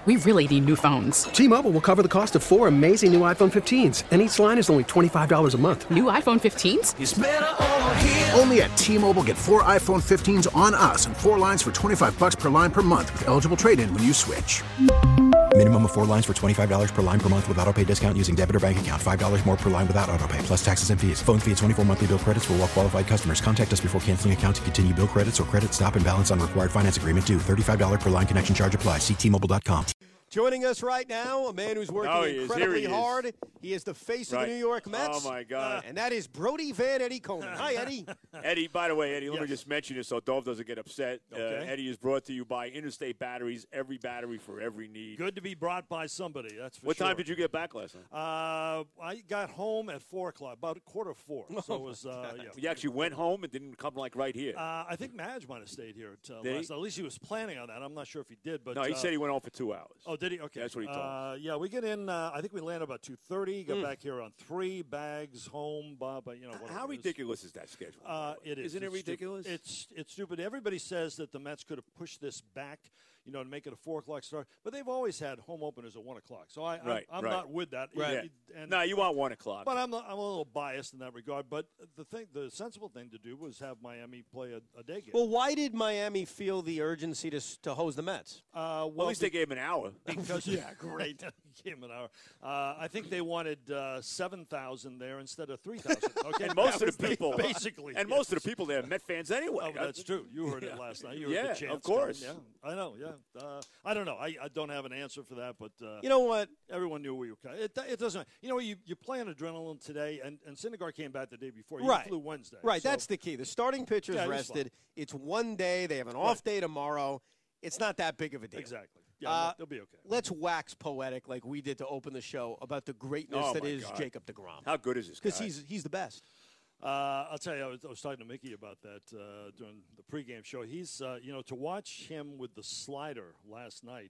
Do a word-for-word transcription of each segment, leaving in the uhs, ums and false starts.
we really need new phones. T-Mobile will cover the cost of four amazing new iPhone fifteens, and each line is only twenty-five dollars a month. New iPhone fifteens? It's better over here. Only at T-Mobile, get four iPhone fifteens on us and four lines for twenty-five bucks per line per month with eligible trade-in when you switch. Minimum of four lines for twenty-five dollars per line per month with autopay discount using debit or bank account. five dollars more per line without autopay, plus taxes and fees. Phone fee at twenty-four monthly bill credits for well-qualified customers. Contact us before canceling account to continue bill credits or credit stop and balance on required finance agreement due. thirty-five dollars per line connection charge applies. See T Mobile dot com. Joining us right now, a man who's working oh, he incredibly he hard. Is. He is the face right. of the New York Mets. Oh, my God. Uh, and that is Brody Van Eddie Coleman. Hi, Eddie. Eddie, by the way, Eddie, let yes. me just mention this so Dove doesn't get upset. Okay. Uh, Eddie is brought to you by Interstate Batteries, every battery for every need. Good to be brought by somebody, that's for what sure. What time did you get back last night? Uh, I got home at four o'clock, about a quarter of four. So it was, uh, yeah. You actually went home and didn't come, like, right here? Uh, I think Madge might have stayed here at uh, did last he? At least he was planning on that. I'm not sure if he did. but No, he uh, said he went home for two hours. Oh, did he? Okay. That's what he told uh, me. Yeah, we get in, uh, I think we landed about two thirty, got Mm. back here on three, bags, home, Bob, you know, whatever. How ridiculous is that schedule? Uh, it is. Isn't it It's ridiculous? Stu- it's it's stupid. Everybody says that the Mets could have pushed this back, you know, to make it a four o'clock start, but they've always had home openers at one o'clock. So I, right, I'm, I'm right. not with that. Right. Yeah. And, no, you want one o'clock. But I'm not, I'm a little biased in that regard. But the thing, the sensible thing to do was have Miami play a, a day game. Well, why did Miami feel the urgency to to host the Mets? Uh, well, well, at least be- they gave him an hour. Because yeah, great, gave him an hour. Uh, I think they wanted uh, seven thousand there instead of three thousand. Okay, and most that of the was people, basically, and yes. most of the people there are Met fans anyway. Oh, that's true. You heard it last night. You heard yeah, the chants of course. coming. Yeah, I know. Yeah, uh, I don't know. I, I don't have an answer for that, but uh, you know what? Everyone knew we were coming. It, it doesn't. You know, you you play on adrenaline today, and and Syndergaard came back the day before. You right. flew Wednesday. Right. So. That's the key. The starting pitcher's Yeah, rested. It's one day. They have an off day tomorrow. It's not that big of a deal. Exactly. Yeah, uh, they'll be okay. Let's wax poetic like we did to open the show about the greatness oh that my is God. Jacob deGrom. How good is this guy? Because he's he's the best. Uh, I'll tell you, I was, I was talking to Mickey about that uh, during the pregame show. He's, uh, you know, to watch him with the slider last night,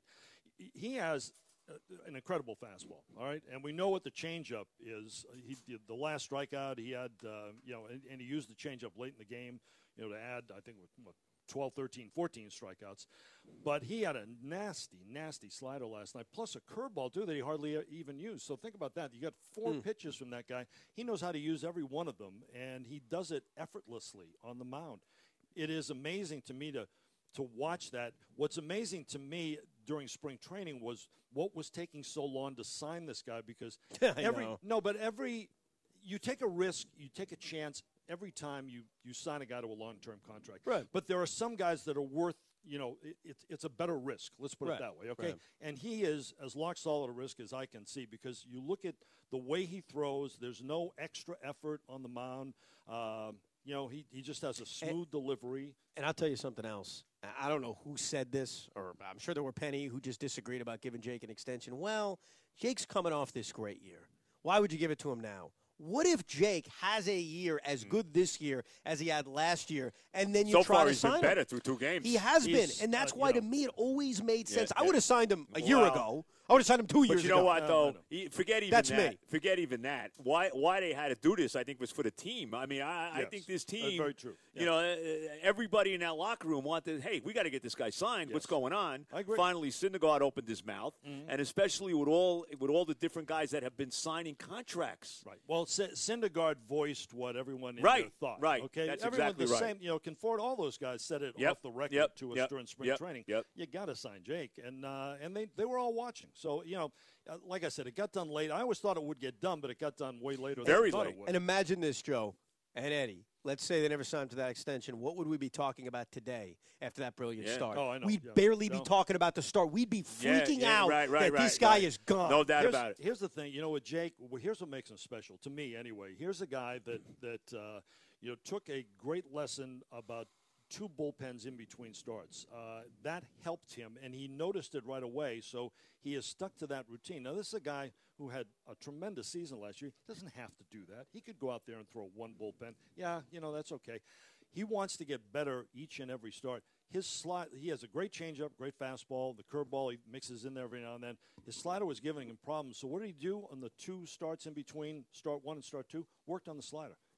he has an incredible fastball, all right? And we know what the changeup is. He did the last strikeout he had, uh, you know, and, and he used the changeup late in the game, you know, to add, I think, what, twelve, thirteen, fourteen strikeouts. But he had a nasty, nasty slider last night, plus a curveball, too, that he hardly even used. So think about that. You got four Mm. pitches from that guy. He knows how to use every one of them, and he does it effortlessly on the mound. It is amazing to me to to watch that. What's amazing to me during spring training was what was taking so long to sign this guy, because every know. no, but every you take a risk, you take a chance every time you, you sign a guy to a long-term contract. Right. But there are some guys that are worth, you know, it, it's it's a better risk. Let's put Right. it that way, okay? Right. And he is as lock solid a risk as I can see, because you look at the way he throws. There's no extra effort on the mound. Um, you know, he, he just has a smooth And- delivery. And I'll tell you something else. I don't know who said this, or I'm sure there were Penny who just disagreed about giving Jake an extension. Well, Jake's coming off this great year. Why would you give it to him now? What if Jake has a year as good this year as he had last year, and then you so try far to he's sign been him? better through two games. He has He's, been, and that's uh, why you to know. me it always made Yeah, sense. I yeah. would have signed him a year Well, ago. I would have signed him two years But you know ago. what, No, though? no, no. He- Forget even That's that. me. Forget even that. Why Why they had to do this, I think, was for the team. I mean, I, I Yes. think this That's team, very true. you Yeah. know, uh, everybody in that locker room wanted, hey, we got to get this guy signed. What's Yes. going on? I agree. Finally, Syndergaard opened his mouth, Mhm. and especially with all with all the different guys that have been signing contracts. Right. Well, S- Syndergaard voiced what everyone in Right, there thought. right. Okay. That's everyone exactly the right. same. You know, Conforto, all those guys said it Yep, off the record yep, to us yep, during spring yep, training. yep. You got to sign Jake, and uh, and they, they were all watching. So you know, uh, like I said, it got done late. I always thought it would get done, but it got done way later Very than I thought late. it would. And imagine this, Joe and Eddie. Let's say they never signed to that extension. What would we be talking about today after that brilliant Yeah. start? Oh, I know. We'd Yeah. barely No. be talking about the start. We'd be Yeah, freaking yeah, out right, right, that this right, guy right. is gone. No doubt here's, about it. Here's the thing, you know, with Jake, well, here's what makes him special to me, anyway. Here's a guy that that uh, you know took a great lesson about two bullpens in between starts. Uh, that helped him, and he noticed it right away. So he has stuck to that routine. Now, this is a guy who had a tremendous season last year. He doesn't have to do that. He could go out there and throw one bullpen. Yeah, you know, that's okay. He wants to get better each and every start. His slide, he has a great changeup, great fastball. The curveball he mixes in there every now and then. His slider was giving him problems. So what did he do on the two starts in between, start one and start two? Worked on the slider.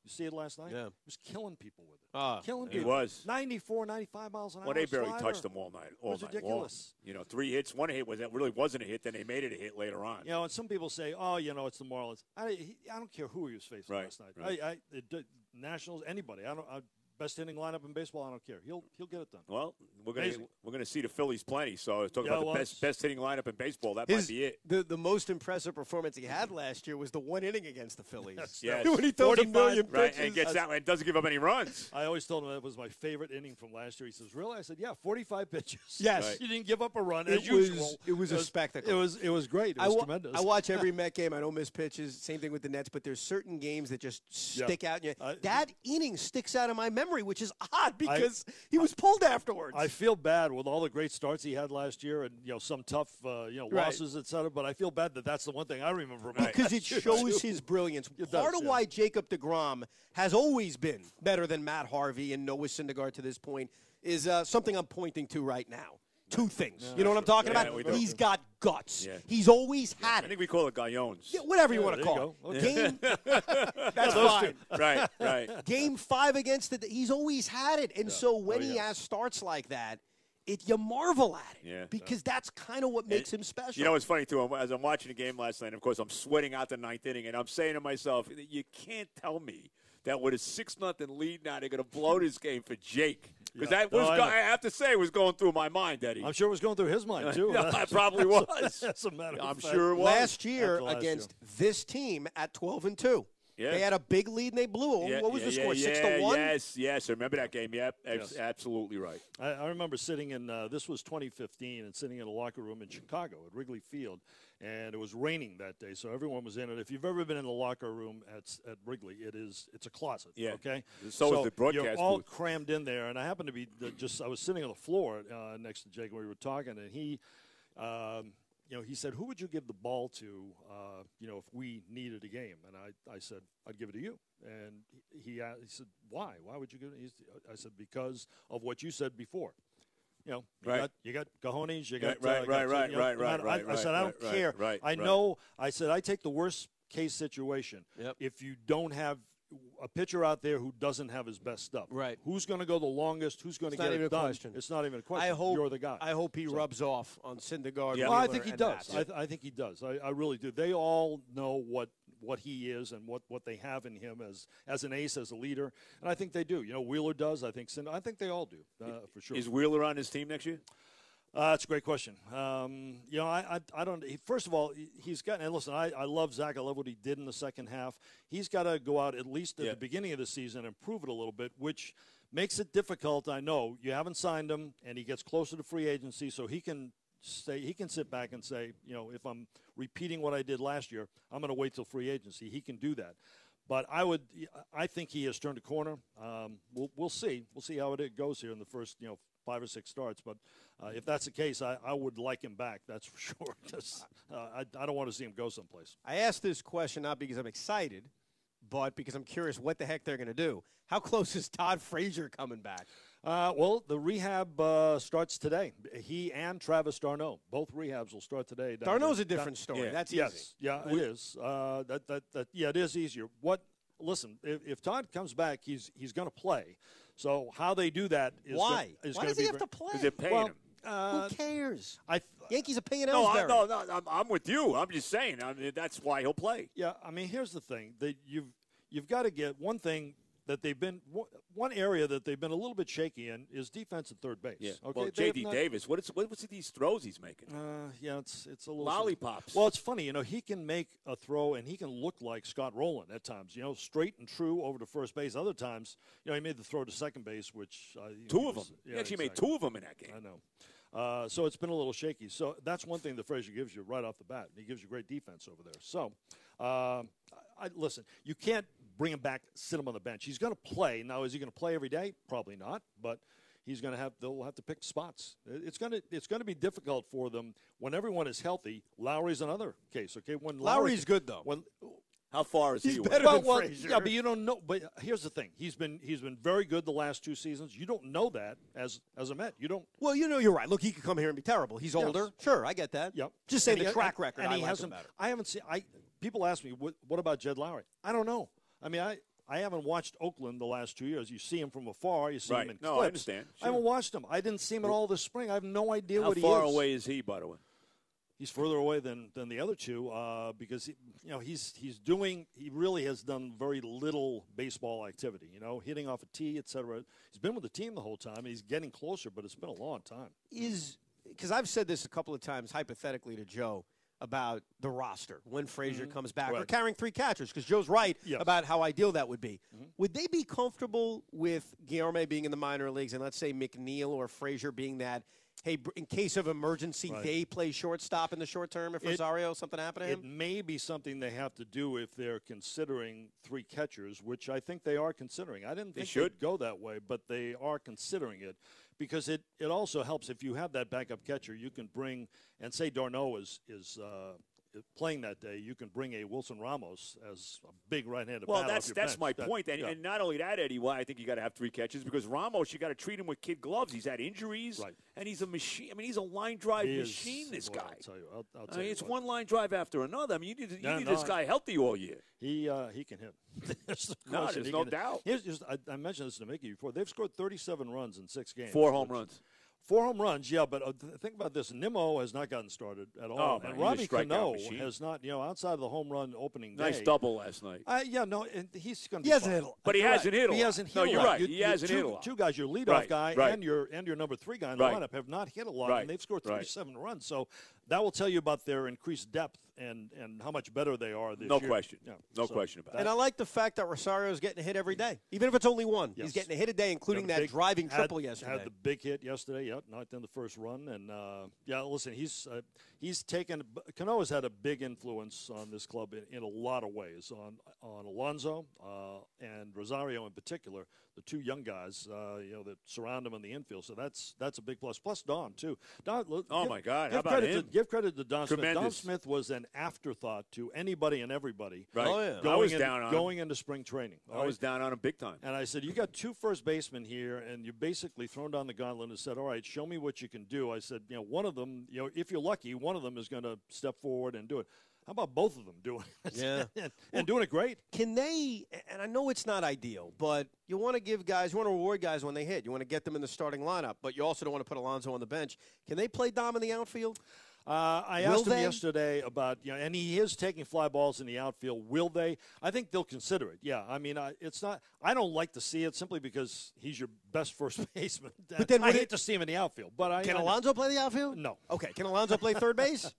You see it last night? Yeah. He was killing people with it. Ah, killing he people. was. ninety-four, ninety-five miles an hour. Well, they barely slider. touched him all night. All It was night ridiculous. Long. You know, three hits. One hit was that really wasn't a hit. Then they made it a hit later on. You know, and some people say, "Oh, you know, it's the Marlins." I, he, I don't care who he was facing Right, last night. right. I, I, it, Nationals, anybody. I don't. I, best hitting lineup in baseball. I don't care. He'll he'll get it done. Well, we're gonna Amazing. we're gonna see the Phillies plenty. So talking Yeah, about the well, best best hitting lineup in baseball. That His, might be it. the the most impressive performance he had last year was the one inning against the Phillies. Yes. when he throws a forty-five, million Right, pitches. and gets out and doesn't give up any runs. I always told him that was my favorite inning from last year. He says, "Really?" I said, "Yeah, forty-five pitches. Yes. Right. You didn't give up a run It as was- usual. it was a spectacle. It was it was great. It I was wa- tremendous. I watch every Met game. I don't miss pitches. Same thing with the Nets. But there's certain games that just stick out. In you. I- that inning sticks out in my memory, which is odd because he was pulled afterwards. I feel bad with all the great starts he had last year, and you know some tough uh, you know Right. losses, et cetera. But I feel bad that that's the one thing I remember about because it last year, shows too. his brilliance. It Part does, of yeah. why Jacob deGrom has always been better than Matt Harvey and Noah Syndergaard to this point is uh, something I'm pointing to right now. Two things. You know what I'm talking Yeah, about? we do. He's got guts. Yeah. He's always had I it. think we call it gallones. Yeah, whatever you Yeah, want to there you call go. it. Okay. Game, that's fine. right, right. Game five against the, he's always had it. And so when Oh, he yeah. has starts like that, it you marvel at it. Yeah. Because that's kind of what makes him special. You know, it's funny, too. As I'm watching the game last night, of course, I'm sweating out the ninth inning, and I'm saying to myself, you can't tell me that with a six nothing lead now, they're going to blow this game for Jake. Because Yeah. that was, No, I go- know. I have to say, was going through my mind, Eddie. I'm sure it was going through his mind too. Yeah, it probably was. As a matter of I'm fact. sure it was. last year After last against this team at twelve and two. Yeah. They had a big lead and they blew it. Yeah, What was yeah, the score? yeah, Six yeah, to one? Yes, yes. I remember that game. Yep, abs- Yes. absolutely right. I, I remember sitting in uh, this was twenty fifteen and sitting in a locker room in Chicago at Wrigley Field, and it was raining that day, so everyone was in it. If you've ever been in the locker room at at Wrigley, it is it's a closet. Yeah. Okay. So is the broadcast You're all booth. crammed in there, and I happened to be the, just I was sitting on the floor uh, next to Jake when we were talking, and he. Um, You know, he said, "Who would you give the ball to? Uh, you know, if we needed a game?" And I, I said, "I'd give it to you." And he, he, asked, he said, "Why? Why would you give it?" He's, I said, "Because of what you said before." You know, you Right. got you got cojones, you got Right, uh, right, got- right, you know, right, no matter- right, I, I right, said, "I don't right, care. right, I right. know." I said, "I take the worst case situation. Yep. If you don't have a pitcher out there who doesn't have his best stuff, Right. Who's going to go the longest? Who's going to It's get not it even a done? question. It's not even a question. I hope you're the guy. I hope he So- rubs off on Syndergaard. Yeah. well, I Wheeler, think he and does. Matz. I, th- I think he does. I, I really do. They all know what what he is and what, what they have in him as as an ace, as a leader, and I think they do. You know, Wheeler does. I think Cinder, I think they all do uh, for sure. Is Wheeler on his team next year? Uh, that's a great question. Um, you know, I, I, I don't. He, first of all, he- he's got. And listen, I, I love Zach. I love what he did in the second half. He's got to go out at least at Yeah. the beginning of the season and prove it a little bit, which makes it difficult. I know you haven't signed him, and he gets closer to free agency, so he can say he can sit back and say, you know, if I'm repeating what I did last year, I'm going to wait till free agency. He can do that. But I would, I think he has turned a corner. Um, we'll, we'll see. We'll see how it goes here in the first, you know, five or six starts. But uh, if that's the case, I, I would like him back. That's for sure. 'Cause, uh, I, I don't want to see him go someplace. I asked this question not because I'm excited, but because I'm curious what the heck they're going to do. How close is Todd Frazier coming back? Uh, well, the rehab uh, starts today. He and Travis d'Arnaud, both rehabs will start today. down Darno's there. a different story. Yeah. That's Yes, easy. yeah, it is. Uh, that, that, that, yeah, it is easier. What? Listen, if, if Todd comes back, he's he's going to play. So how they do that is Why? Go, is Why gonna does he be have ver- to play? Because they're paying Well, him. uh, Who cares? I th- Yankees are paying No, I, Ellsbury. no, no, I'm, I'm with you. I'm just saying. I mean, that's why he'll play. Yeah, I mean, here's the thing: that you've you've got to get one thing that they've been one area that they've been a little bit shaky in is defense at third base. Yeah. Okay, Well, They J have D not- Davis, what is what, what's these throws he's making? Uh, yeah, it's it's a little Lollipops. Well, it's funny, you know, he can make a throw and he can look like Scott Rowland at times. You know, straight and true over to first base. Other times, you know, he made the throw to second base, which uh, you know, two he of them. was- he yeah, actually exactly. made two of them in that game. I know. Uh, so it's been a little shaky. So that's one thing that Frazier gives you right off the bat. He gives you great defense over there. So, um, I, I, listen, you can't bring him back, sit him on the bench. He's going to play. Now, is he going to play every day? Probably not. But he's going to have. They'll have to pick spots. It's going to. It's going to be difficult for them when everyone is healthy. Lowry's another case. Okay, when Lowry, Lowry's good, though. When How far is He's he away? better well, than well, Frazier. yeah, but you don't know. But here's the thing: he's been he's been very good the last two seasons. You don't know that as as a Met. You don't. Well, you know, you're right. Look, he could come here and be terrible. He's older. Sure, I get that. Yep. Just say And the he- track and- record. And I he like him hasn't. better. I haven't seen. I people ask me what, what about Jed Lowry? I don't know. I mean, I I haven't watched Oakland the last two years. You see him from afar. You see Right. him in No, I clips. understand. I haven't watched him. I didn't see him at all this spring. I have no idea How what he is. far away is he, by the way? He's further away than, than the other two uh, because he, you know he's he's doing he really has done very little baseball activity. You know, hitting off a tee, et cetera. He's been with the team the whole time. He's getting closer, but it's been a long time. Is because I've said this a couple of times hypothetically to Joe about the roster when Frazier Mm-hmm. comes back. Right. We're carrying three catchers because Joe's right Yes. about how ideal that would be. Mm-hmm. Would they be comfortable with Guillorme being in the minor leagues and let's say McNeil or Frazier being that? Hey, br- in case of emergency, Right. they play shortstop in the short term if It- Rosario, something happened to It him? may be something they have to do if they're considering three catchers, which I think they are considering. I didn't They think should. they'd go that way, but they are considering it because it, it also helps if you have that backup catcher. You can bring and say Darno is is uh, playing that day. You can bring a Wilson Ramos as a big right-handed. Well, bat that's off your that's bench. my That- point. And, yeah. and not only that, Eddie, why I think you got to have three catches because Ramos, you got to treat him with kid gloves. He's had injuries, Right. and he's a machine. I mean, he's a line drive He is- machine. This well, guy. I'll tell you. I'll, I'll I tell mean, you it's what. one line drive after another. I mean, you need, you Yeah, need no, this guy healthy all year. He uh, he can hit. There's No, question. there's He no can hit. doubt. Here's just, I, I mentioned this to Mickey before. They've scored thirty-seven runs in six games. Four home which- runs. Four home runs, yeah, but uh, th- think about this. Nimmo has not gotten started at all. Oh, man, and he's a Robbie strikeout Cano machine. has not, you know, outside of the home run opening day. Nice double last night. Uh, yeah, no, and he's going to He hasn't hit a lot. But he You're hasn't right. hit a He lot. hasn't hit No, a you're lot. right. You- He you- hasn't two, hit a lot. Two guys, your leadoff Right, guy right. and your and your number three guy in the Right. lineup have not hit a lot, Right, and they've scored right. thirty-seven runs. So that will tell you about their increased depth and, and how much better they are this No year. question. Yeah, No so question about that- And I like the fact that Rosario's getting a hit every day, even if it's only one. Yes. He's getting a hit a day, including Got a that big- driving had- triple yesterday. Had the big hit yesterday. Yep, knocked in the first run, and uh, yeah, listen, he's uh, he's taken. Canoa's had a big influence on this club in, in a lot of ways. On on Alonso uh, and Rosario in particular, the two young guys, uh, you know, that surround him in the infield. So that's that's a big plus. Plus Don too. Don, look, Oh, give- my God, Give how about credit him? To, give credit to Don Smith. Don Tremendous. Smith was an afterthought to anybody and everybody. Right. Oh, yeah. I Going was in- down on going into spring training. him. all I was down on him big time. and I said, you got two first basemen here, and you basically thrown down the gauntlet and said, all right, show me what you can do. I said, you know, one of them, you know, if you're lucky, one of them is going to step forward and do it. How about both of them doing it? Yeah. and, and doing it great. Can they, and I know it's not ideal, but you want to give guys, you want to reward guys when they hit. You want to get them in the starting lineup, but you also don't want to put Alonso on the bench. Can they play Dom in the outfield? Uh, I Will asked him they? yesterday about, you know, and he is taking fly balls in the outfield. Will they? I think they'll consider it. Yeah, I mean, I, it's not. I don't like to see it simply because he's your best first baseman. But then I would hate it- to see him in the outfield. But I Can I, Alonso play the outfield? No. Okay. Can Alonso play third base?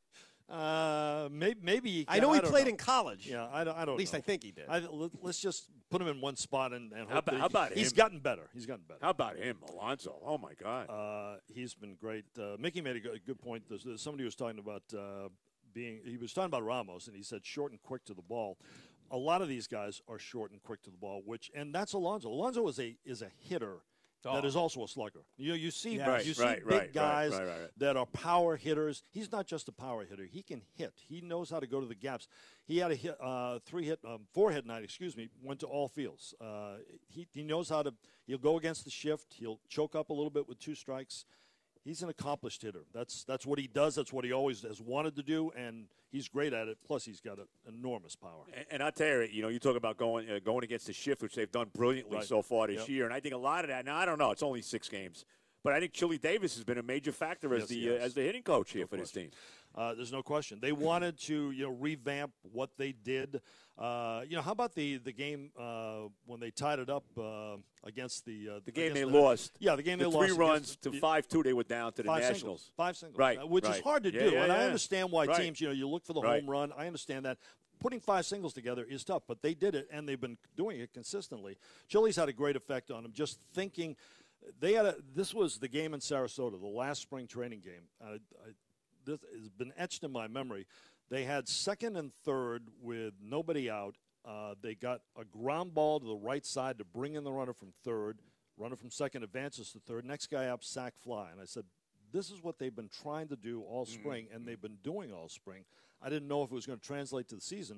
Uh, maybe maybe he I can. know he don't played know. in college. Yeah, I don't. I don't At least know. I think he did. I, let, let's just put him in one spot and, and hope How about- that how about he's him? gotten better. He's gotten better. How about him, Alonso? Oh, my God. Uh, he's been great. Uh, Mickey made a good, good point. There's, there's somebody was talking about uh, being. He was talking about Ramos, and he said short and quick to the ball. A lot of these guys are short and quick to the ball, which and that's Alonso. Alonso is a is a hitter. That is also a slugger. You you see Yes. Right, you see right, big right, right, guys right, right, right. that are power hitters. He's not just a power hitter. He can hit. He knows how to go to the gaps. He had a hit, uh, three hit, um, four hit night. Excuse me. Went to all fields. Uh, he he knows how to. He'll go against the shift. He'll choke up a little bit with two strikes. He's an accomplished hitter. That's that's what he does. That's what he always has wanted to do, and he's great at it. Plus, he's got an enormous power. And, and I tell you, you know, you talk about going uh, going against the shift, which they've done brilliantly Right. so far this Yep. year. And I think a lot of that. Now I don't know; it's only six games, but I think Chili Davis has been a major factor as Yes, the he uh, has. as the hitting coach here No for this question. team. Uh, there's no question. They wanted to, you know, revamp what they did. Uh, you know, how about the the game uh, when they tied it up uh, against the uh, The game against they the- lost. Yeah, the game the they three lost runs against to the- five two. They were down to the Five Nationals. singles, five singles, Right, uh, which is right. hard to Yeah, do. yeah, and I yeah. understand why Right. teams, you know, you look for the Right. home run. I understand that. Putting five singles together is tough, but they did it, and they've been doing it consistently. Chili's had a great effect on them. Just thinking, they had a. This was the game in Sarasota, the last spring training game. Uh, I, this has been etched in my memory. They had second and third with nobody out. Uh, they got a ground ball to the right side to bring in the runner from third. Runner from second advances to third. Next guy up, sack fly. And I said, this is what they've been trying to do all spring, and they've been doing all spring. I didn't know if it was going to translate to the season.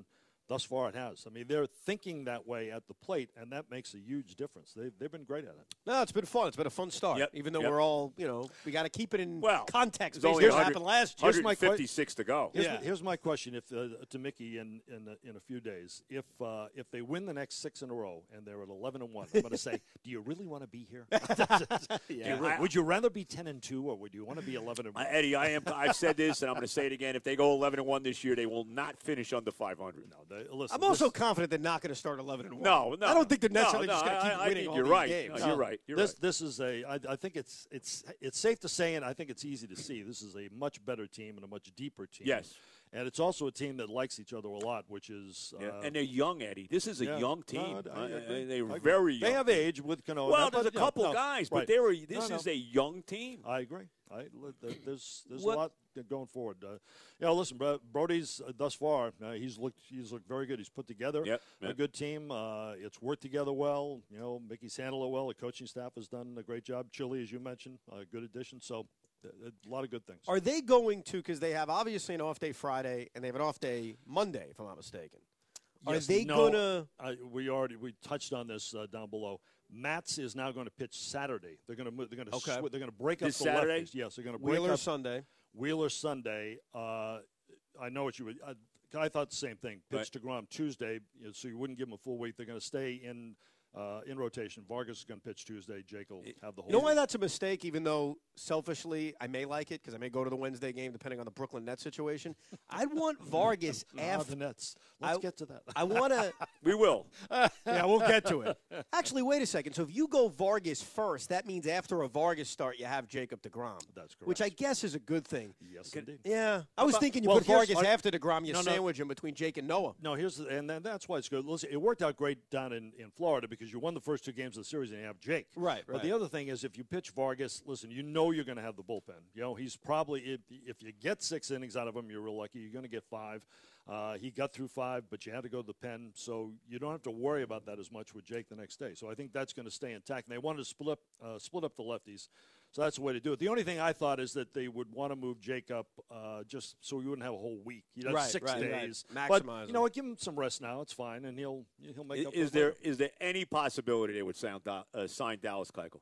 Thus far, it has. I mean, they're thinking that way at the plate, and that makes a huge difference. They've, they've been great at it. No, it's been fun. It's been a fun start. Yep. Even though Yep. we're all, you know, we got to keep it in Well, context. there's only Based on what one hundred happened last year. Here's my one hundred fifty-six to go. Here's, Yeah. my, here's my question if uh, to Mickey in in a, in a few days. If uh, if they win the next six in a row and they're at eleven and one, I'm going to say, do you really want to be here? Do you really- I- would you rather be ten and two, or would you want to be eleven and Uh, one? Eddie, I am. I've said this, and I'm going to say it again. If they go eleven and one this year, they will not finish under five hundred. No, they, listen, I'm also this, confident they're not going to start eleven and one. No, no. I don't think they're no, necessarily no, just going to I- keep I winning think all you're these right. games. No, you're right. You're this right. this is a. I, I think it's it's it's safe to say, and I think it's easy to see. This is a much better team and a much deeper team. Yes. And it's also a team that likes each other a lot, which is Yeah, uh, and they're young, Eddie. This is a yeah. young No, team. I- I Uh, agree. they're I agree. very young. They have age with Cano. Well, but, there's a you know, couple no, guys, but right. they're a, this No, no. is a young team. I agree. I, there- there's there's What- a lot going forward. Uh, you know, listen, Bro- Brody's uh, thus far uh, he's looked he's looked very good. He's put together Yep, a yep. good team. Uh, it's worked together well. You know, Mickey's handled it well. The coaching staff has done a great job. Chile, as you mentioned, a good addition. So uh, a lot of good things. Are they going to, because they have obviously an off day Friday and they have an off day Monday, if I'm not mistaken. Are Yes, they no, going to – I, we already we touched on this uh, down below. Mats is now going to pitch Saturday. They're going to move. They're going to Okay. sw- they're going to break This up the Saturday? lefties. Yes, they're going to break Wheeler up Sunday? Wheeler Sunday. Uh, I know what you would. I, I thought the same thing. Pitch Right. to Grom Tuesday, you know, so you wouldn't give them a full week. They're going to stay in uh, in rotation. Vargas is going to pitch Tuesday. Jake will have the whole. You know why week. that's a mistake, even though selfishly I may like it because I may go to the Wednesday game depending on the Brooklyn Nets situation? I'd want Vargas Ah, after. the Nets. Let's I- get to that. I want to. We will. Yeah, we'll get to it. Actually, wait a second. So if you go Vargas first, that means after a Vargas start, you have Jacob deGrom. That's correct. Which I guess is a good thing. yes, indeed. Yeah. I was thinking you well, put here's- Vargas are- after DeGrom, you No, no. sandwich him between Jake and Noah. No, here's the, and then that's why it's good. Listen, it worked out great down in, in Florida because you won the first two games of the series and you have Jake. Right, But right. the other thing is, if you pitch Vargas, listen, you know you're going to have the bullpen. You know, he's probably if, if you get six innings out of him, you're real lucky. You're going to get five. Uh, he got through five, but you had to go to the pen, so you don't have to worry about that as much with Jake the next day. So I think that's going to stay intact. And they wanted to split up, uh, split up the lefties. So that's the way to do it. The only thing I thought is that they would want to move Jake up uh, just so we wouldn't have a whole week. You'd have Right, six right, right. days. Maximize But, him. you know what, give him some rest now. It's fine, and he'll he'll make up for Is it there later. is there any possibility they would sound, uh, sign Dallas Keuchel?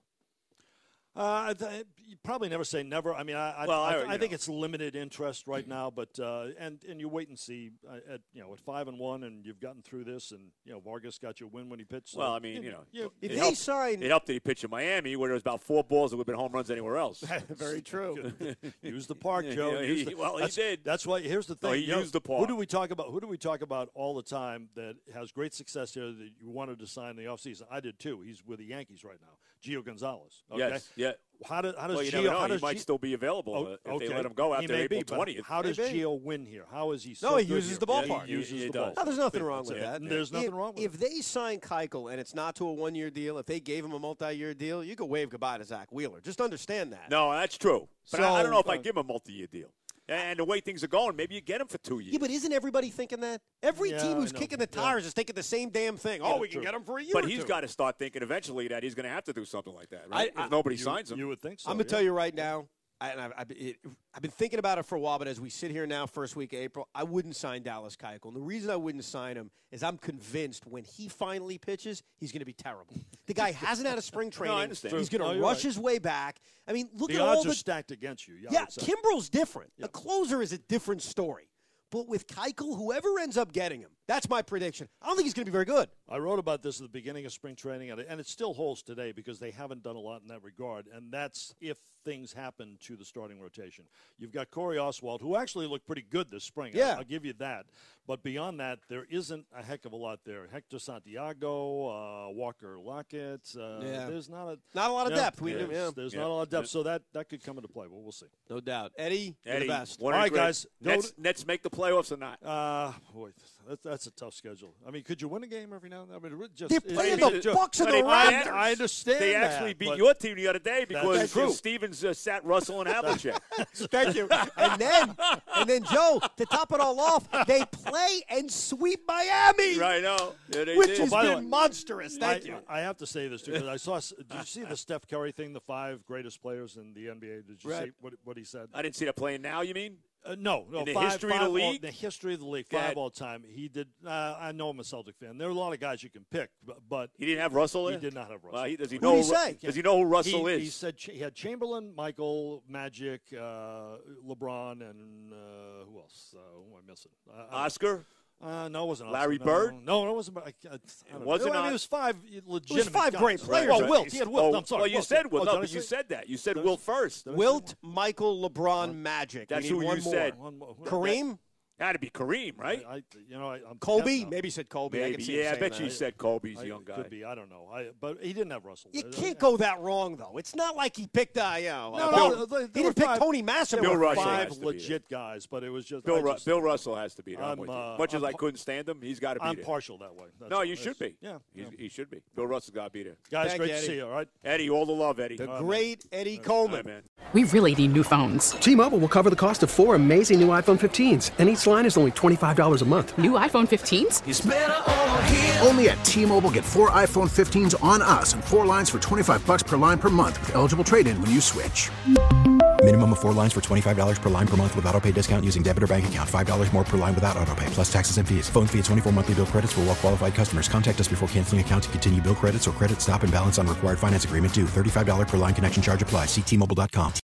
Uh, th- you probably never say never. I mean, I, I, Well, I, I- I you think know. it's limited interest right now, but uh, and and you wait and see. Uh, at you know, at five and one, and you've gotten through this, and you know Vargas got you a win when he pitched. so, Well, I mean, you know, you- If it they helped, sign, it helped that he pitched in Miami, where there was about four balls that would have been home runs anywhere else. very true. use the park, Joe. Yeah, Use he- the- well, he that's, did. That's why. Here's the thing. No, he you know, used the park. Who do we talk about? Who do we talk about all the time that has great success here that you wanted to sign in the offseason? I did too. He's with the Yankees right now. Gio Gonzalez. Okay? Yes, yeah. How, do, how does Well, you Gio? never know. how He does might Gio- still be available Oh, uh, if okay. they let him go He after may April be, but twentieth. How does Maybe. Gio win here? How is he so No, he good uses here? the ballpark. Yeah, He- he uses he the does. ball. No, there's nothing wrong with Yeah. that. There's nothing if, wrong with If it. they sign Keuchel and it's not to a one-year deal, if they gave him a multi-year deal, you could wave goodbye to Zach Wheeler. Just understand that. No, that's true. But I, I don't know if So, I uh, give him a multi-year deal. And the way things are going, maybe you get him for two years. Yeah, but isn't everybody thinking that? Every Yeah, team I who's know. kicking the Yeah. tires is thinking the same damn thing. Oh, we can true. get him for a year But or he's two. got to start thinking eventually that he's going to have to do something like that, right? I- if nobody You- signs him. You would think so. I'm going to yeah. tell you right now, I, and I've, I've, it, I've been thinking about it for a while, but as we sit here now, first week of April, I wouldn't sign Dallas Keuchel. And the reason I wouldn't sign him is I'm convinced when he finally pitches, he's going to be terrible. The guy hasn't had a spring training. I understand. He's going No, to you're rush right. his way back. I mean, look The at all odds the are stacked against you. I Yeah, would say. Kimbrel's different. A closer is a different story. But with Keuchel, whoever ends up getting him, that's my prediction. I don't think he's going to be very good. I wrote about this at the beginning of spring training, and it, and it still holds today because they haven't done a lot in that regard, and that's if things happen to the starting rotation. You've got Corey Oswald, who actually looked pretty good this spring. Yeah. I'll, I'll give you that. But beyond that, there isn't a heck of a lot there. Hector Santiago, uh, Walker Lockett. Uh, Yeah. There's not a Not a lot of yeah, depth. We There's, do, yeah. there's Yeah. not a lot of depth, so that, that could come into play. Well, we'll see. No doubt. Eddie, you're Eddie, the best. one All of right, the great- guys, go Nets, to- Nets make the playoffs or not? Uh, boy, that's, that's a tough schedule. I mean, could you win a game every now and then? I mean, re- just, They're it- playing it- the it- Bucks and But the they- Raptors. I, I understand They that, actually beat but- your team the other day because That's true. Stevens uh, sat Russell and Havlicek. Thank you. And then, and then, Joe, to top it all off, they play and sweep Miami, right, no. Yeah, they which did. has by the been way, monstrous. Thank I, you. I have to say this too because I saw. Did you see the Steph Curry thing? The five greatest players in the N B A. Did you Right. see what, what he said? I didn't see that playing now, you mean? Uh, no, no. In the five, history of five the all- league? the history of the league, Go five ahead. all time. He did. Uh, I know I'm a Celtic fan. There are a lot of guys you can pick, but, but He didn't have Russell he there? did not have Russell. Well, he, does he Who'd know he who Ru- say? Does he know who Russell he, is? He said Ch- he had Chamberlain, Michael, Magic, uh, LeBron, and uh, who else? Uh, who am I missing? Uh, I don't- Oscar? Uh, no, it wasn't Larry Oscar. No, Bird? No, no, it wasn't. I, I, I don't know. wasn't I mean, on- it was five legitimate five guys. great players, Well, right? Wilt. He had Wilt. Oh, I'm sorry. well, you Wilt. said Wilt. Oh, no, did I but you say- said that. You said Did I Wilt say- first. did I say Wilt, one? Michael, LeBron, Magic. That's we need who one you more. said. One more. Kareem, Had to be Kareem, right? I, I, you know, I, I'm Kobe. yeah, no. Maybe he said Kobe. I Maybe. can see him Yeah, I saying bet that. you he said Kobe's I- a young guy. Could be. I don't know. I, but he didn't have Russell. You Uh, can't go that wrong, though. It's not like he picked, uh, you know, No, uh, no, Bill- there- he there were didn't pick five- Tony Massimo. Bill There were Russell has five to be legit guys, but it was just Bill, I Ru- just- Bill Russell has to be there. I'm, I'm, with you. uh, Much as I'm I pa- couldn't stand him, he's got to be I'm there. partial that way. That's No, all. you It's- should be. Yeah, He's, yeah. He should be. Bill Russell's got to be there. Guys, Thank great you, to Eddie. see you. All right. Eddie, all the love, Eddie. The All great Eddie Coleman. right, man. We really need new phones. T-Mobile will cover the cost of four amazing new iPhone fifteens, and each line is only twenty-five dollars a month. New iPhone fifteens? Only at T-Mobile, get four iPhone fifteens on us and four lines for twenty-five bucks per line per month with eligible trade-in when you switch. Minimum of four lines for twenty-five dollars per line per month with auto pay discount using debit or bank account. five dollars more per line without auto pay, plus taxes and fees. Phone fee at twenty-four monthly bill credits for well-qualified customers. Contact us before canceling account to continue bill credits or credit stop and balance on required finance agreement due. thirty-five dollars per line connection charge applies. See T Mobile dot com.